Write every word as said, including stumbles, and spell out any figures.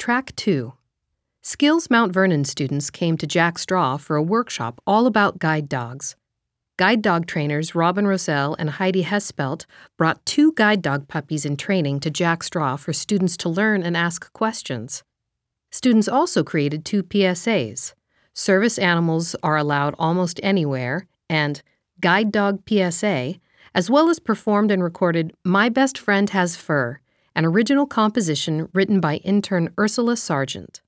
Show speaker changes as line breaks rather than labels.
Track two. Skills Mount Vernon students came to Jack Straw for a workshop all about guide dogs. Guide dog trainers Robin Rosell and Heidi Hespelt brought two guide dog puppies in training to Jack Straw for students to learn and ask questions. Students also created two P S As. Service animals are allowed almost anywhere, and Guide Dog P S A, as well as performed and recorded My Best Friend Has Fur, an original composition written by intern Ursula Sargent.